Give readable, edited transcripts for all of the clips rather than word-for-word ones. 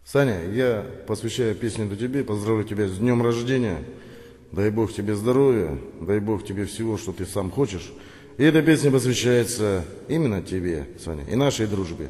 Саня, я посвящаю песню эту тебе, поздравляю тебя с днем рождения. Дай Бог тебе здоровья, дай Бог тебе всего, что ты сам хочешь. И эта песня посвящается именно тебе, Саня, и нашей дружбе.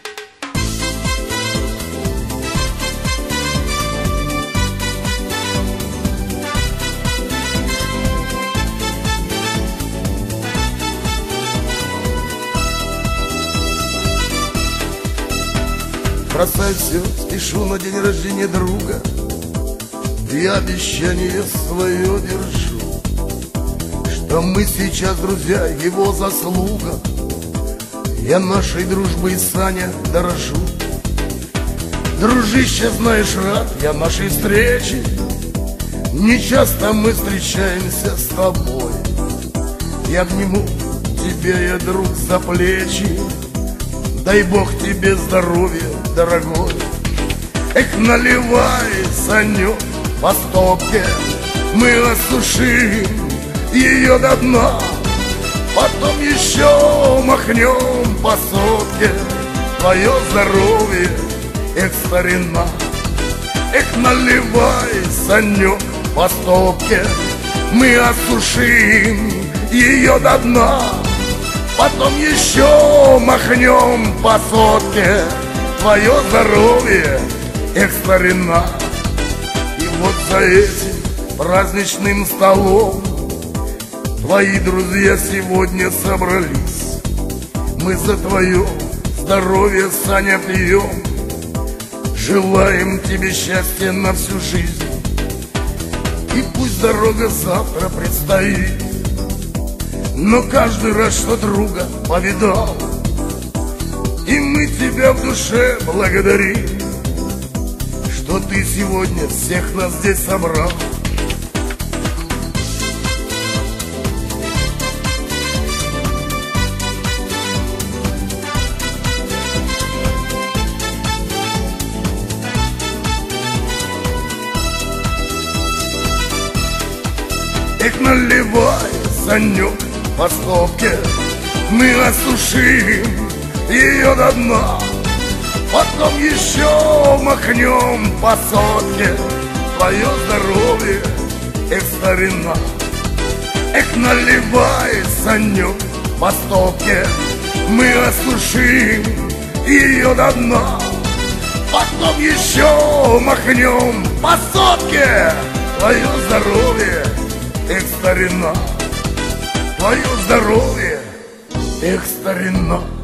Бросай все, спешу на день рождения друга, и обещание свое держу, что мы сейчас, друзья, его заслуга. Я нашей дружбой, Саня, дорожу. Дружище, знаешь, рад я нашей встрече. Не часто мы встречаемся с тобой. Я обниму тебя, я, друг, за плечи. Дай Бог тебе здоровья, дорогой. Эх, наливай, Санек, по стопке, мы осушим ее до дна. Потом еще махнем по сотке. Твое здоровье, эх, старина. Эх, наливай, Санек, по стопке, мы осушим ее до дна. Потом еще махнем по сотке. Твое здоровье, эх, старина. И вот за этим праздничным столом твои друзья сегодня собрались. Мы за твое здоровье, Саня, пьем. Желаем тебе счастья на всю жизнь. И пусть дорога завтра предстоит, но каждый раз, что друга повидал, и мы тебя в душе благодарим, что ты сегодня всех нас здесь собрал. Эх, наливай, Санек, по стопке, мы осушим ее до дна. Потом еще махнем по сотке. Твое здоровье, эх, старина. Эх, наливай, Санек, по стопке, мы осушим ее до дна. Потом еще махнем по сотке. Твое здоровье, эх, старина. Твое здоровье, эх, старина.